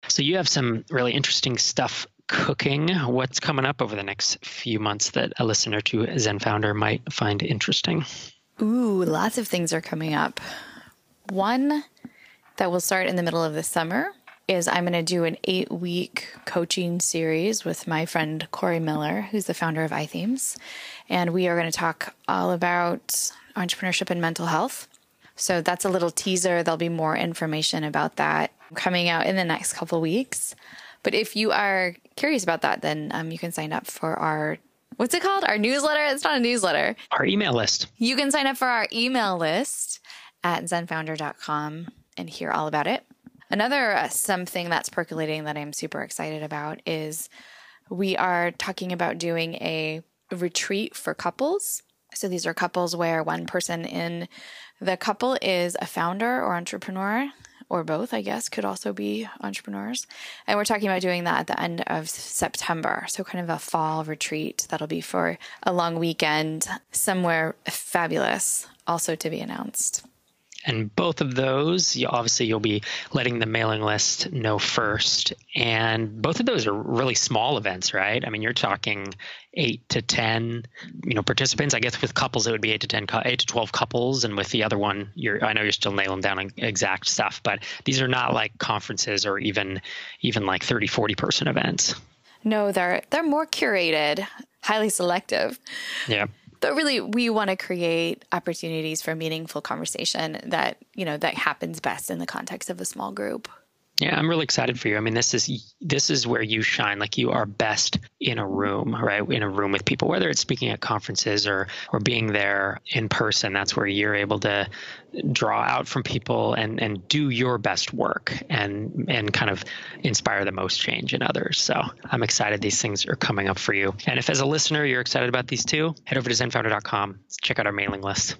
So you have some really interesting stuff cooking. What's coming up over the next few months that a listener to Zen Founder might find interesting? Ooh, lots of things are coming up. One that will start in the middle of the summer is I'm going to do an 8-week coaching series with my friend Corey Miller, who's the founder of iThemes. And we are going to talk all about entrepreneurship and mental health. So that's a little teaser. There'll be more information about that coming out in the next couple of weeks. But if you are curious about that, then you can sign up for our, what's it called? Our newsletter? It's not a newsletter. Our email list. You can sign up for our email list at zenfounder.com and hear all about it. Another something that's percolating that I'm super excited about is we are talking about doing a retreat for couples. So these are couples where one person in the couple is a founder or entrepreneur, or both, I guess, could also be entrepreneurs. And we're talking about doing that at the end of September. So kind of a fall retreat that'll be for a long weekend somewhere fabulous, also to be announced. And both of those, you'll be letting the mailing list know first. And both of those are really small events, right? I mean, you're talking 8 to 10, participants. I guess with couples, it would be 8 to 12 couples. And with the other one, I know you're still nailing down on exact stuff, but these are not like conferences or even like 30, 40 person events. No, they're more curated, highly selective. Yeah. But really, we want to create opportunities for meaningful conversation that happens best in the context of a small group. Yeah, I'm really excited for you. I mean, this is where you shine. Like you are best in a room, right? In a room with people, whether it's speaking at conferences or being there in person. That's where you're able to draw out from people and do your best work and kind of inspire the most change in others. So I'm excited these things are coming up for you. And if as a listener you're excited about these too, head over to zenfounder.com. Check out our mailing list.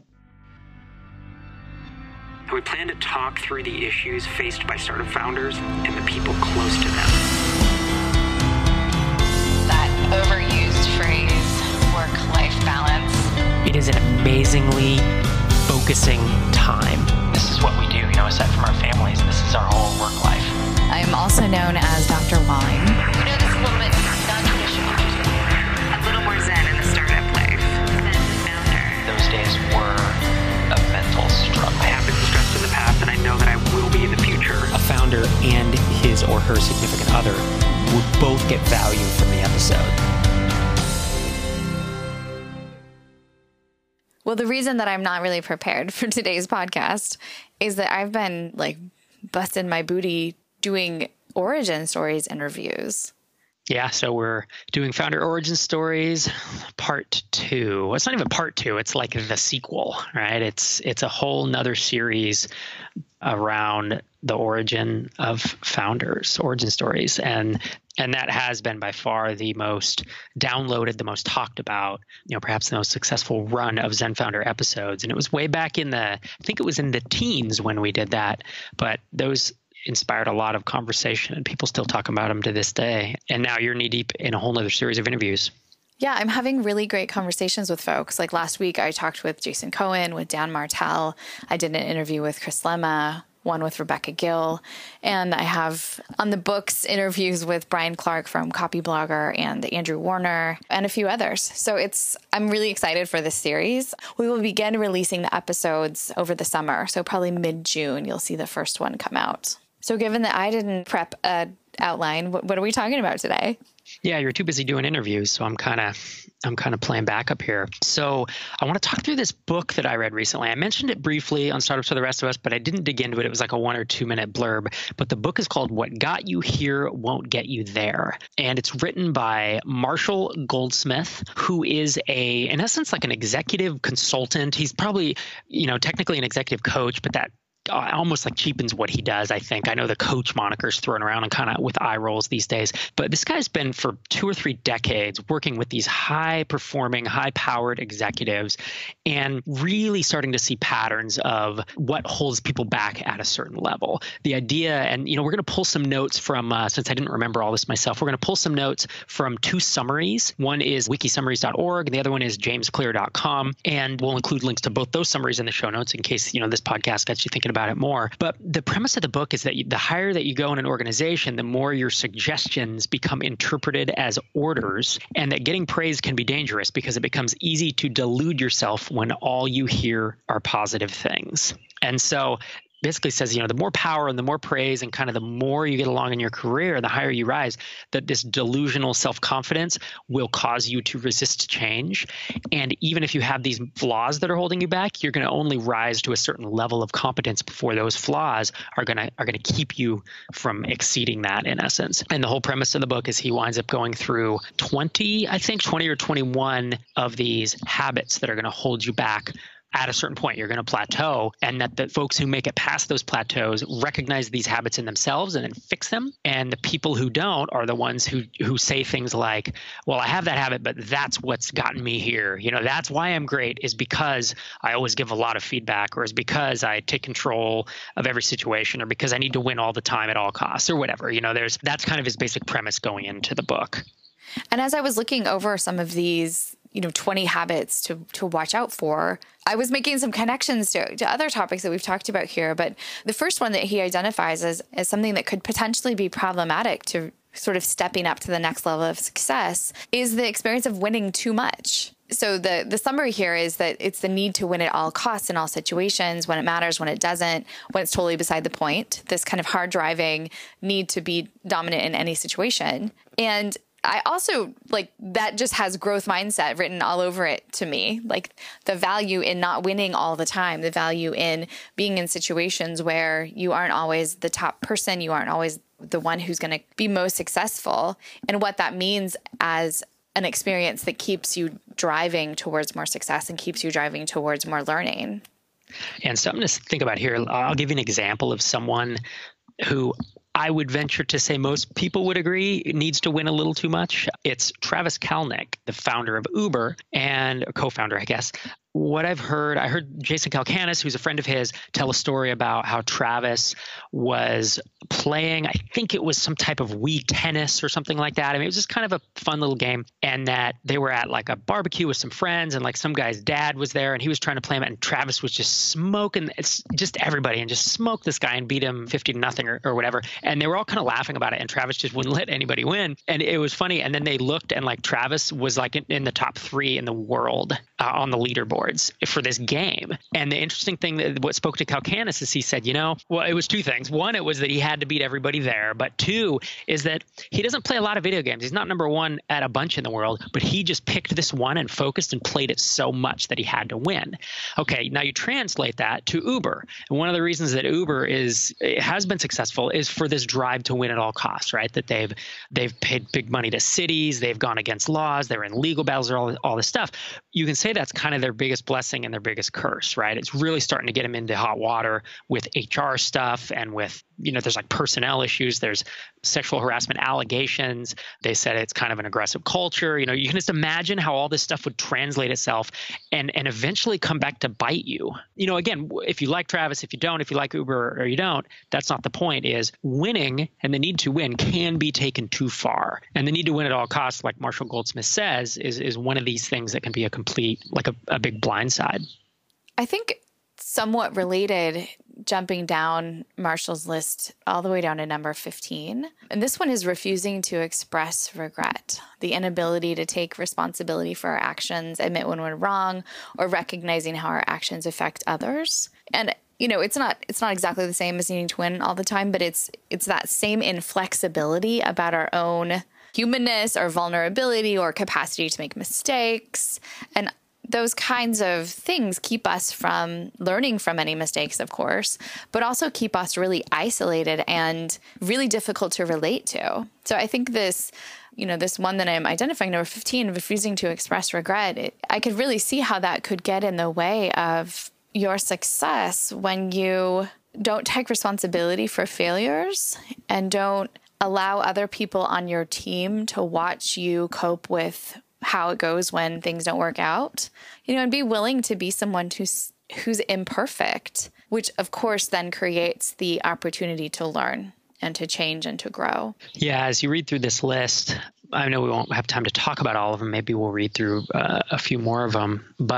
We plan to talk through the issues faced by startup founders and the people close to them. That overused phrase, work-life balance. It is an amazingly focusing time. This is what we do, aside from our families, this is our whole work life. I am also known as Dr. Wine. This is a little bit non-traditional. A little more zen in the startup life. Zen founder. Those days were a mental struggle. I have been stressed in the past, and I know that I will be in the future. A founder and his or her significant other would both get value from the episode. Well, the reason that I'm not really prepared for today's podcast is that I've been busting my booty doing origin stories and reviews. Yeah, so we're doing Founder Origin Stories Part 2. Well, it's not even Part 2. It's like the sequel, right? It's a whole nother series around the origin of founders, origin stories. And that has been by far the most downloaded, the most talked about, perhaps the most successful run of Zen Founder episodes. And it was way back I think it was in the teens when we did that. But those inspired a lot of conversation and people still talk about them to this day. And now you're knee deep in a whole nother series of interviews. Yeah, I'm having really great conversations with folks. Like last week, I talked with Jason Cohen, with Dan Martell. I did an interview with Chris Lemma, one with Rebecca Gill. And I have on the books interviews with Brian Clark from Copyblogger and Andrew Warner and a few others. So I'm really excited for this series. We will begin releasing the episodes over the summer. So probably mid-June, you'll see the first one come out. So given that I didn't prep an outline, what are we talking about today? Yeah, you're too busy doing interviews, so I'm kind of playing backup here. So I want to talk through this book that I read recently. I mentioned it briefly on Startups for the Rest of Us, but I didn't dig into it. It was like a 1 or 2 minute blurb. But the book is called What Got You Here Won't Get You There. And it's written by Marshall Goldsmith, who is in essence, like an executive consultant. He's probably, technically an executive coach, but that almost like cheapens what he does, I think. I know the coach moniker's thrown around and kind of with eye rolls these days, but this guy's been for 2 or 3 decades working with these high-performing, high-powered executives and really starting to see patterns of what holds people back at a certain level. The idea, and we're going to pull some notes from, since I didn't remember all this myself, we're going to pull some notes from 2 summaries. One is wikisummaries.org, and the other one is jamesclear.com, and we'll include links to both those summaries in the show notes in case, this podcast gets you thinking about about it more. But the premise of the book is that the higher that you go in an organization, the more your suggestions become interpreted as orders, and that getting praise can be dangerous because it becomes easy to delude yourself when all you hear are positive things. And so basically says, the more power and the more praise and kind of the more you get along in your career, the higher you rise, that this delusional self-confidence will cause you to resist change. And even if you have these flaws that are holding you back, you're going to only rise to a certain level of competence before those flaws are going to keep you from exceeding that, in essence. And the whole premise of the book is he winds up going through 20 or 21 of these habits that are going to hold you back. At a certain point, you're going to plateau, and that the folks who make it past those plateaus recognize these habits in themselves and then fix them. And the people who don't are the ones who say things like, well, I have that habit, but that's what's gotten me here. That's why I'm great, is because I always give a lot of feedback, or is because I take control of every situation, or because I need to win all the time at all costs, or whatever. That's kind of his basic premise going into the book. And as I was looking over some of these 20 habits to watch out for, I was making some connections to other topics that we've talked about here. But the first one that he identifies as something that could potentially be problematic to sort of stepping up to the next level of success is the experience of winning too much. So the summary here is that it's the need to win at all costs in all situations, when it matters, when it doesn't, when it's totally beside the point, this kind of hard driving need to be dominant in any situation. And I also that just has growth mindset written all over it to me, like the value in not winning all the time, the value in being in situations where you aren't always the top person, you aren't always the one who's going to be most successful, and what that means as an experience that keeps you driving towards more success and keeps you driving towards more learning. And something to think about here, I'll give you an example of someone who I would venture to say most people would agree needs to win a little too much. It's Travis Kalanick, the founder of Uber and co-founder, I guess. What I heard Jason Calacanis, who's a friend of his, tell a story about how Travis was playing, I think it was some type of Wii tennis or something like that. I mean, it was just kind of a fun little game, and that they were at like a barbecue with some friends, and like some guy's dad was there, and he was trying to play him, and Travis was just smoking just everybody and just smoked this guy and beat him 50-0 or whatever. And they were all kind of laughing about it, and Travis just wouldn't let anybody win. And it was funny. And then they looked, and like Travis was like in the top 3 in the world on the leaderboards for this game. And the interesting thing that what spoke to Calacanis is he said, well, it was 2 things. One, it was that he had to beat everybody there. But 2 is that he doesn't play a lot of video games. He's not number 1 at a bunch in the world, but he just picked this one and focused and played it so much that he had to win. Okay, now you translate that to Uber. And one of the reasons that Uber has been successful is for this drive to win at all costs, right? That they've paid big money to cities, they've gone against laws, they're in legal battles, all this stuff. You can say that's kind of their biggest blessing and their biggest curse, right? It's really starting to get them into hot water with HR stuff and with, there's like personnel issues, there's sexual harassment allegations. They said it's kind of an aggressive culture. You can just imagine how all this stuff would translate itself and eventually come back to bite you. Again, if you like Travis, if you don't, if you like Uber or you don't, that's not the point. Is winning and the need to win can be taken too far. And the need to win at all costs, like Marshall Goldsmith says, is one of these things that can be a complete, like a big blindside. I think somewhat related, jumping down Marshall's list all the way down to number 15. And this one is refusing to express regret, the inability to take responsibility for our actions, admit when we're wrong, or recognizing how our actions affect others. And it's not exactly the same as needing to win all the time, but it's that same inflexibility about our own humanness or vulnerability or capacity to make mistakes. And those kinds of things keep us from learning from any mistakes, of course, but also keep us really isolated and really difficult to relate to. So I think this one that I'm identifying, number 15, refusing to express regret, I could really see how that could get in the way of your success when you don't take responsibility for failures and don't allow other people on your team to watch you cope with how it goes when things don't work out, and be willing to be someone who's imperfect, which of course then creates the opportunity to learn and to change and to grow. Yeah, as you read through this list, I know we won't have time to talk about all of them. Maybe we'll read through a few more of them. But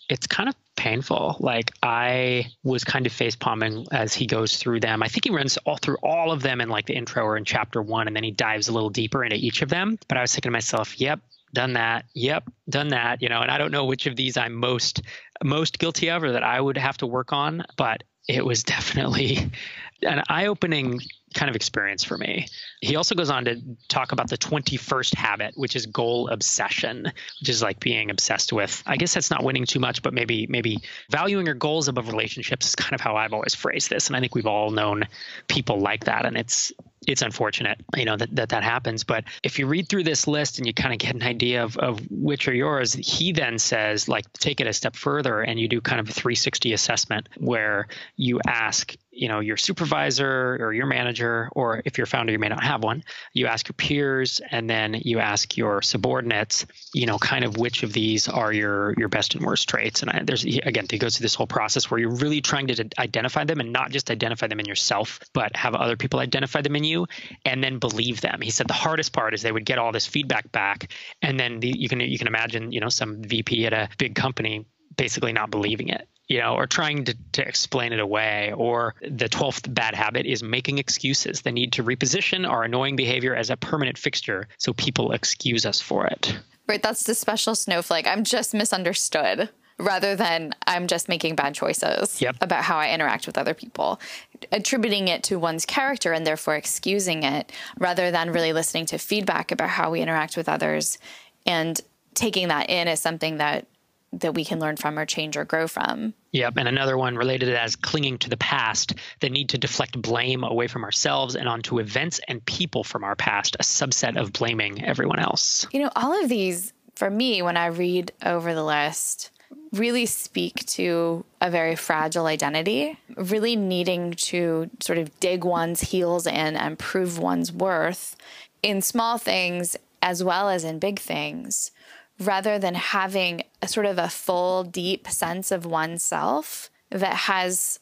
it's kind of painful. Like I was kind of face palming as he goes through them. I think he runs through all of them in like the intro or in chapter 1, and then he dives a little deeper into each of them. But I was thinking to myself, yep, done that. Yep, done that. And I don't know which of these I'm most guilty of or that I would have to work on, but it was definitely an eye-opening kind of experience for me. He also goes on to talk about the 21st habit, which is goal obsession, which is like being obsessed with, I guess that's not winning too much, but maybe valuing your goals above relationships is kind of how I've always phrased this. And I think we've all known people like that. And it's unfortunate, that happens. But if you read through this list and you kind of get an idea of which are yours, he then says, like, take it a step further and you do kind of a 360 assessment where you ask, your supervisor or your manager, or if you're a founder, you may not have one, you ask your peers and then you ask your subordinates, kind of which of these are your best and worst traits. And he goes through this whole process where you're really trying to identify them and not just identify them in yourself, but have other people identify them in you and then believe them. He said the hardest part is they would get all this feedback back. And then you can imagine, some VP at a big company basically not believing it. Or trying to explain it away. Or the 12th bad habit is making excuses. The need to reposition our annoying behavior as a permanent fixture so people excuse us for it. Right. That's the special snowflake. I'm just misunderstood rather than I'm just making bad choices about how I interact with other people. Attributing it to one's character and therefore excusing it rather than really listening to feedback about how we interact with others and taking that in as something that we can learn from or change or grow from. Yep. And another one related as clinging to the past, the need to deflect blame away from ourselves and onto events and people from our past, a subset of blaming everyone else. All of these, for me, when I read over the list, really speak to a very fragile identity, really needing to sort of dig one's heels in and prove one's worth in small things as well as in big things, rather than having a sort of a full, deep sense of oneself that has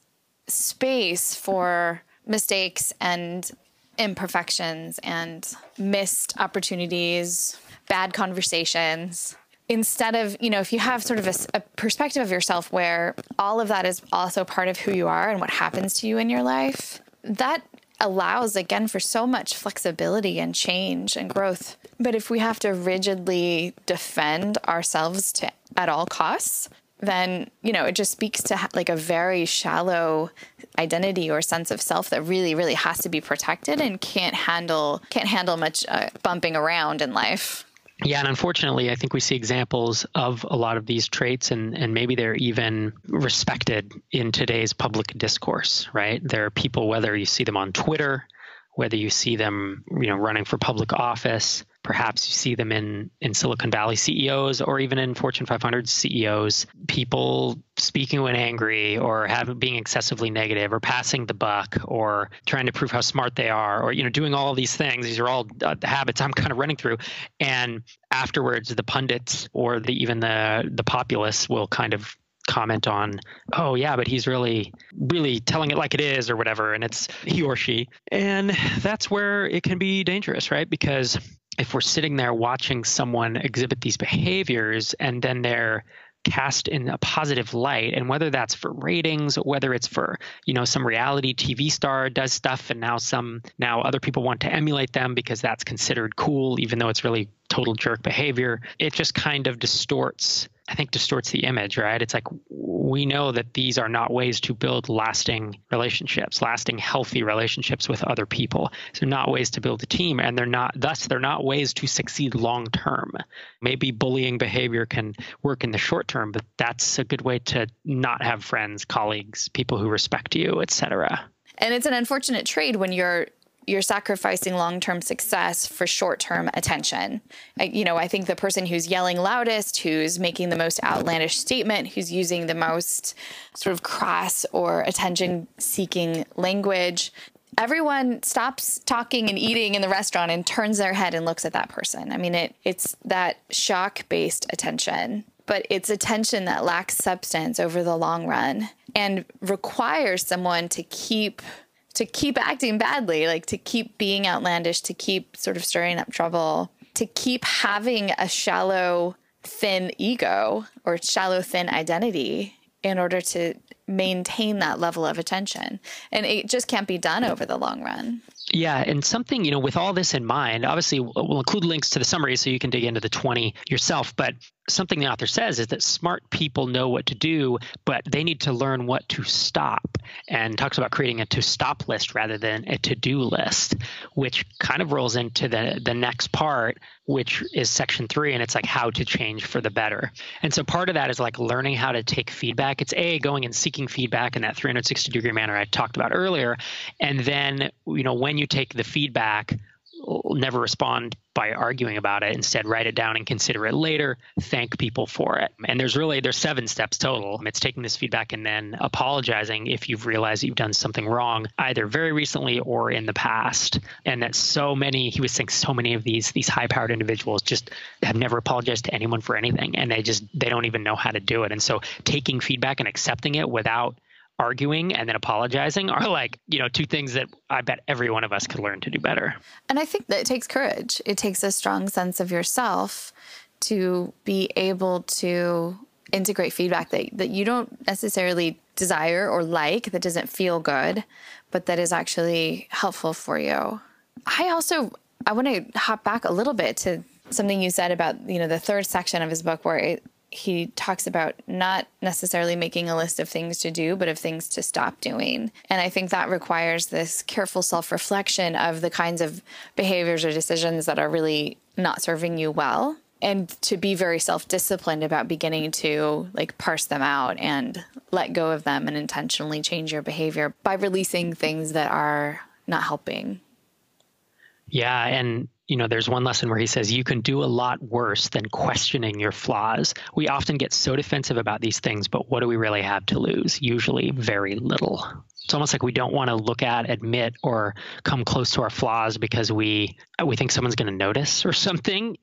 space for mistakes and imperfections and missed opportunities, bad conversations. Instead of, if you have sort of a perspective of yourself where all of that is also part of who you are and what happens to you in your life, that allows, again, for so much flexibility and change and growth. But if we have to rigidly defend ourselves at all costs, then, it just speaks to like a very shallow identity or sense of self that really, really has to be protected and can't handle much bumping around in life. Yeah, and unfortunately, I think we see examples of a lot of these traits, and maybe they're even respected in today's public discourse, right? There are people, whether you see them on Twitter, whether you see them, running for public office, perhaps you see them in Silicon Valley CEOs or even in Fortune 500 CEOs, people speaking when angry or being excessively negative or passing the buck or trying to prove how smart they are or, doing all of these things. These are all the habits I'm kind of running through. And afterwards, the pundits or even the populace will kind of comment on, oh yeah, but he's really, really telling it like it is or whatever. And it's he or she. And that's where it can be dangerous, right? Because if we're sitting there watching someone exhibit these behaviors and then they're cast in a positive light, and whether that's for ratings, whether it's for, some reality TV star does stuff and now other people want to emulate them because that's considered cool, even though it's really total jerk behavior, it just kind of distorts the image, right? It's like we know that these are not ways to build lasting relationships, lasting healthy relationships with other people. They're not ways to build a team, and they're not ways to succeed long term. Maybe bullying behavior can work in the short term, but that's a good way to not have friends, colleagues, people who respect you, etc. And it's an unfortunate trade when you're sacrificing long-term success for short-term attention. I think the person who's yelling loudest, who's making the most outlandish statement, who's using the most sort of crass or attention-seeking language, everyone stops talking and eating in the restaurant and turns their head and looks at that person. I mean, it's that shock-based attention, but it's attention that lacks substance over the long run and requires someone to keep acting badly, like to keep being outlandish, to keep sort of stirring up trouble, to keep having a shallow thin ego or shallow, thin identity in order to maintain that level of attention. And it just can't be done over the long run. Yeah. And something, with all this in mind, obviously we'll include links to the summary so you can dig into the 20 yourself. But something the author says is that smart people know what to do, but they need to learn what to stop, and talks about creating a to stop list rather than a to-do list, which kind of rolls into the next part, which is section 3. And it's like how to change for the better. And so part of that is like learning how to take feedback. It's going and seeking feedback in that 360-degree manner I talked about earlier. And then, when you take the feedback, never respond by arguing about it. Instead, write it down and consider it later. Thank people for it. And there's 7 steps total. It's taking this feedback and then apologizing if you've realized you've done something wrong, either very recently or in the past. And that he was saying so many of these high-powered individuals just have never apologized to anyone for anything. And they don't even know how to do it. And so taking feedback and accepting it without arguing and then apologizing are like, 2 things that I bet every one of us could learn to do better. And I think that it takes courage. It takes a strong sense of yourself to be able to integrate feedback that you don't necessarily desire or like, that doesn't feel good, but that is actually helpful for you. I want to hop back a little bit to something you said about, the third section of his book where he talks about not necessarily making a list of things to do, but of things to stop doing. And I think that requires this careful self-reflection of the kinds of behaviors or decisions that are really not serving you well, and to be very self-disciplined about beginning to parse them out and let go of them and intentionally change your behavior by releasing things that are not helping. Yeah. And there's one lesson where he says, you can do a lot worse than questioning your flaws. We often get so defensive about these things, but what do we really have to lose? Usually very little. It's almost like we don't want to look at, admit, or come close to our flaws because we think someone's going to notice or something,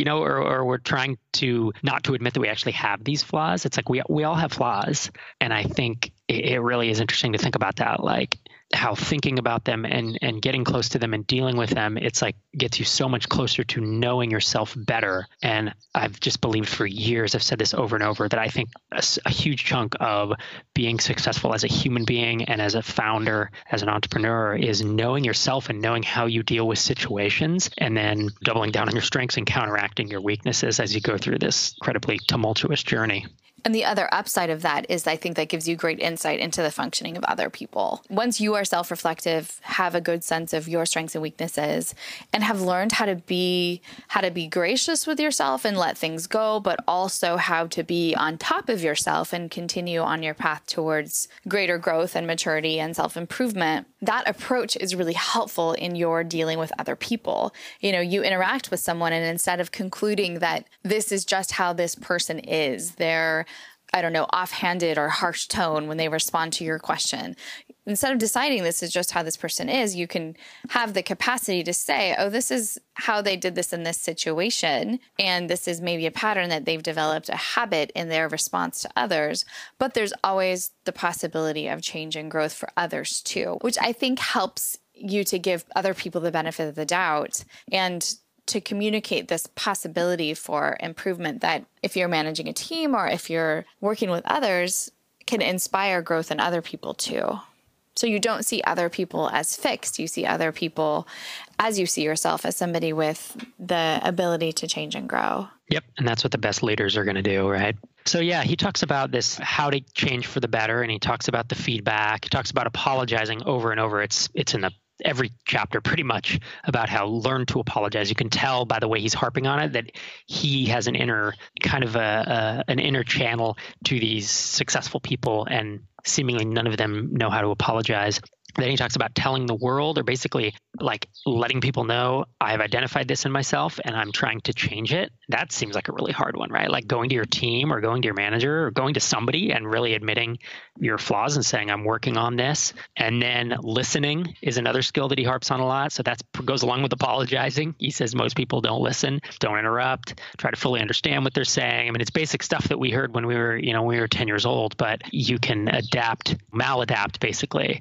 or we're trying to not to admit that we actually have these flaws. It's like we all have flaws. And I think it really is interesting to think about that, like how thinking about them and getting close to them and dealing with them, it's like gets you so much closer to knowing yourself better. And I've just believed for years, I've said this over and over, that I think a huge chunk of being successful as a human being and as a founder, as an entrepreneur, is knowing yourself and knowing how you deal with situations, and then doubling down on your strengths and counteracting your weaknesses as you go through this incredibly tumultuous journey. And the other upside of that is I think that gives you great insight into the functioning of other people. Once you are self-reflective, have a good sense of your strengths and weaknesses, and have learned how to be gracious with yourself and let things go, but also how to be on top of yourself and continue on your path towards greater growth and maturity and self-improvement, that approach is really helpful in your dealing with other people. You interact with someone, and instead of concluding that this is just how this person is, they're offhanded or harsh tone when they respond to your question. Instead of deciding this is just how this person is, you can have the capacity to say, oh, this is how they did this in this situation. And this is maybe a pattern that they've developed, a habit in their response to others. But there's always the possibility of change and growth for others too, which I think helps you to give other people the benefit of the doubt and to communicate this possibility for improvement that if you're managing a team or if you're working with others, can inspire growth in other people too. So you don't see other people as fixed. You see other people as you see yourself, as somebody with the ability to change and grow. Yep. And that's what the best leaders are going to do, right? So yeah, he talks about this, how to change for the better. And he talks about the feedback. He talks about apologizing over and over. It's in every chapter pretty much about how learn to apologize. You can tell by the way he's harping on it that he has an inner kind of an inner channel to these successful people, and seemingly none of them know how to apologize. Then he talks about telling the world, or basically like letting people know, I've identified this in myself and I'm trying to change it. That seems like a really hard one, right? Like going to your team or going to your manager or going to somebody and really admitting your flaws and saying, I'm working on this. And then listening is another skill that he harps on a lot. So that goes along with apologizing. He says most people don't listen, don't interrupt, try to fully understand what they're saying. I mean, it's basic stuff that we heard when we were 10 years old, but you can maladapт basically.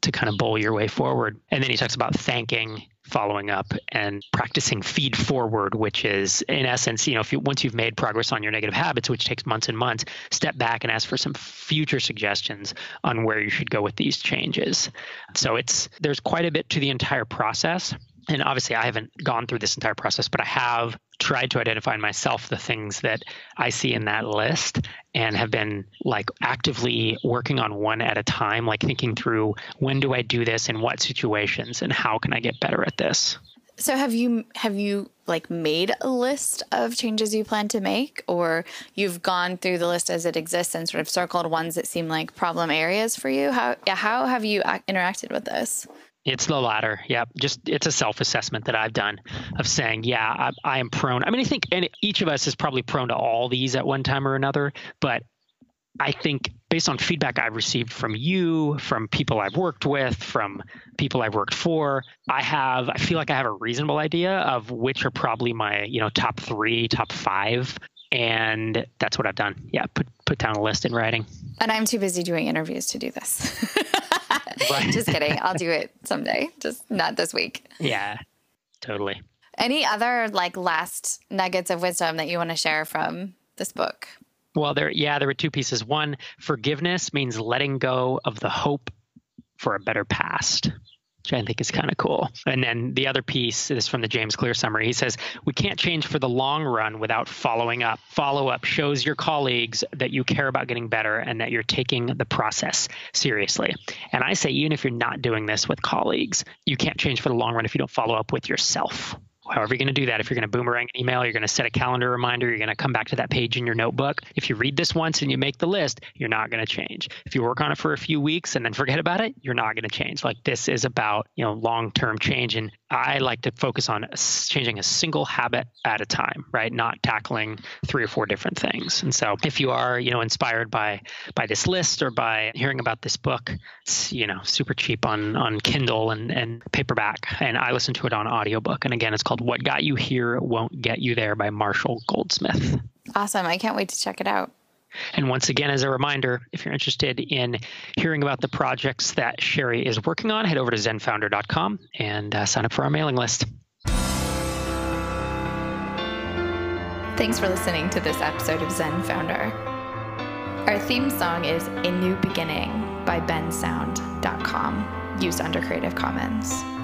to kind of bowl your way forward. And then he talks about thanking, following up, and practicing feed forward, which is in essence, once you've made progress on your negative habits, which takes months and months, step back and ask for some future suggestions on where you should go with these changes. So there's quite a bit to the entire process. And obviously I haven't gone through this entire process, but I have tried to identify in myself the things that I see in that list and have been actively working on one at a time, thinking through, when do I do this, in what situations, and how can I get better at this? So have you made a list of changes you plan to make, or you've gone through the list as it exists and sort of circled ones that seem like problem areas for you? How have you interacted with this? It's the latter. Yeah. It's a self-assessment that I've done of saying, I am prone. I think each of us is probably prone to all these at one time or another, but I think based on feedback I've received from you, from people I've worked with, from people I've worked for, I feel like I have a reasonable idea of which are probably my, top 3, top 5. And that's what I've done. Yeah. Put down a list in writing. And I'm too busy doing interviews to do this. Right. Just kidding. I'll do it someday, just not this week. Yeah, totally. Any other last nuggets of wisdom that you want to share from this book? Well, there were 2 pieces. One, forgiveness means letting go of the hope for a better past, which I think is kind of cool. And then the other piece is from the James Clear summary. He says, we can't change for the long run without following up. Follow-up shows your colleagues that you care about getting better and that you're taking the process seriously. And I say, even if you're not doing this with colleagues, you can't change for the long run if you don't follow up with yourself. However you're going to do that, if you're going to boomerang an email, you're going to set a calendar reminder, you're going to come back to that page in your notebook. If you read this once and you make the list, you're not going to change. If you work on it for a few weeks and then forget about it, you're not going to change. This is about, long-term change. And I like to focus on changing a single habit at a time, right? Not tackling 3 or 4 different things. And so if you are, inspired by this list or by hearing about this book, it's, super cheap on Kindle and paperback. And I listen to it on audiobook. And again, it's called What Got You Here Won't Get You There by Marshall Goldsmith. Awesome. I can't wait to check it out. And once again, as a reminder, if you're interested in hearing about the projects that Sherry is working on, head over to zenfounder.com and sign up for our mailing list. Thanks for listening to this episode of Zen Founder. Our theme song is A New Beginning by bensound.com, used under Creative Commons.